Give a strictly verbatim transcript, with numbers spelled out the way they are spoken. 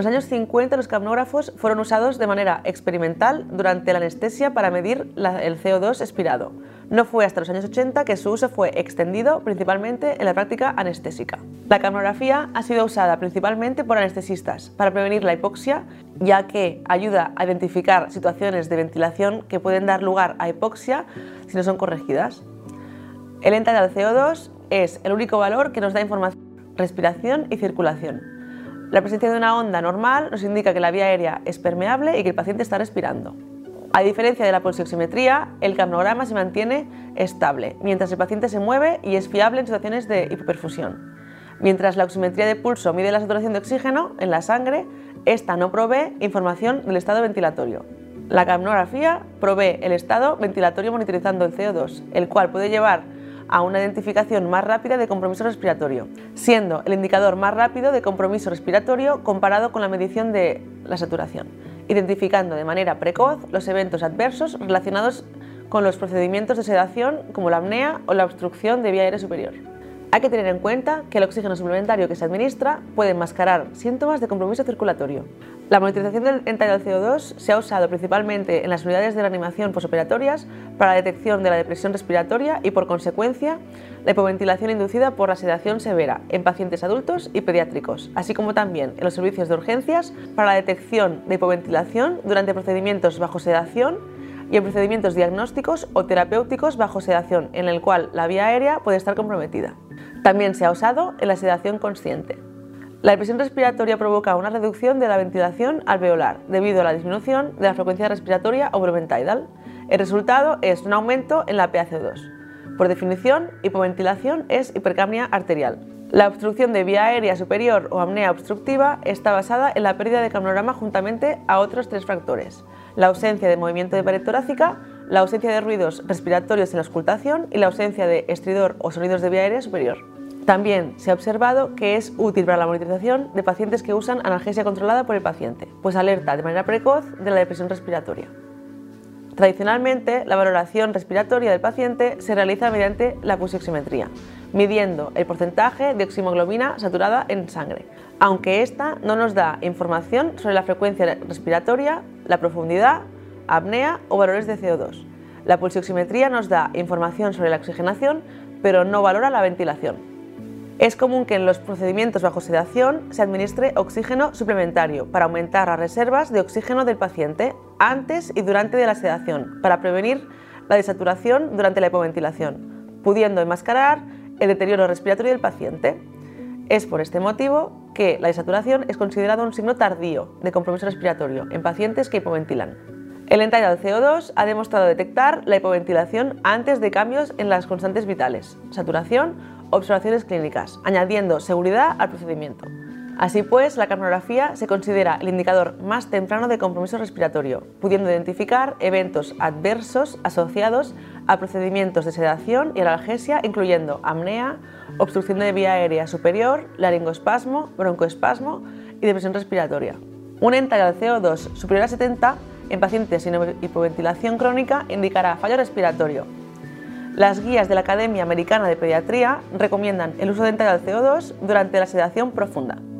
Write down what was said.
los años cincuenta los capnógrafos fueron usados de manera experimental durante la anestesia para medir la, el C O dos expirado. No fue hasta los años ochenta que su uso fue extendido principalmente en la práctica anestésica. La capnografía ha sido usada principalmente por anestesistas para prevenir la hipoxia, ya que ayuda a identificar situaciones de ventilación que pueden dar lugar a hipoxia si no son corregidas. El ENTA del C O dos es el único valor que nos da información de respiración y circulación. La presencia de una onda normal nos indica que la vía aérea es permeable y que el paciente está respirando. A diferencia de la pulsioximetría, el capnograma se mantiene estable, mientras el paciente se mueve y es fiable en situaciones de hipoperfusión. Mientras la oximetría de pulso mide la saturación de oxígeno en la sangre, esta no provee información del estado ventilatorio. La capnografía provee el estado ventilatorio monitorizando el C O dos, el cual puede llevar a una identificación más rápida de compromiso respiratorio, siendo el indicador más rápido de compromiso respiratorio comparado con la medición de la saturación, identificando de manera precoz los eventos adversos relacionados con los procedimientos de sedación como la apnea o la obstrucción de vía aérea superior. Hay que tener en cuenta que el oxígeno suplementario que se administra puede enmascarar síntomas de compromiso circulatorio. La monitorización del ENTA del C O dos se ha usado principalmente en las unidades de reanimación posoperatorias para la detección de la depresión respiratoria y, por consecuencia, la hipoventilación inducida por la sedación severa en pacientes adultos y pediátricos, así como también en los servicios de urgencias para la detección de hipoventilación durante procedimientos bajo sedación y en procedimientos diagnósticos o terapéuticos bajo sedación en el cual la vía aérea puede estar comprometida. También se ha usado en la sedación consciente. La depresión respiratoria provoca una reducción de la ventilación alveolar debido a la disminución de la frecuencia respiratoria obromentaidal. El resultado es un aumento en la P a C O dos. Por definición, hipoventilación es hipercapnia arterial. La obstrucción de vía aérea superior o apnea obstructiva está basada en la pérdida de capnograma juntamente a otros tres factores: la ausencia de movimiento de pared torácica, la ausencia de ruidos respiratorios en la auscultación y la ausencia de estridor o sonidos de vía aérea superior. También se ha observado que es útil para la monitorización de pacientes que usan analgesia controlada por el paciente, pues alerta de manera precoz de la depresión respiratoria. Tradicionalmente, la valoración respiratoria del paciente se realiza mediante la pulsioximetría, midiendo el porcentaje de oximoglobina saturada en sangre, aunque esta no nos da información sobre la frecuencia respiratoria, la profundidad, apnea o valores de C O dos. La pulsioximetría nos da información sobre la oxigenación, pero no valora la ventilación. Es común que en los procedimientos bajo sedación se administre oxígeno suplementario para aumentar las reservas de oxígeno del paciente antes y durante de la sedación, para prevenir la desaturación durante la hipoventilación, pudiendo enmascarar el deterioro respiratorio del paciente. Es por este motivo que la desaturación es considerado un signo tardío de compromiso respiratorio en pacientes que hipoventilan. El ENTA del C O dos ha demostrado detectar la hipoventilación antes de cambios en las constantes vitales, saturación o observaciones clínicas, añadiendo seguridad al procedimiento. Así pues, la capnografía se considera el indicador más temprano de compromiso respiratorio, pudiendo identificar eventos adversos asociados a procedimientos de sedación y analgesia, incluyendo apnea, obstrucción de vía aérea superior, laringoespasmo, broncoespasmo y depresión respiratoria. Un ENTA del C O dos superior a setenta en pacientes sin hipoventilación crónica indicará fallo respiratorio. Las guías de la Academia Americana de Pediatría recomiendan el uso de ENTA del C O dos durante la sedación profunda.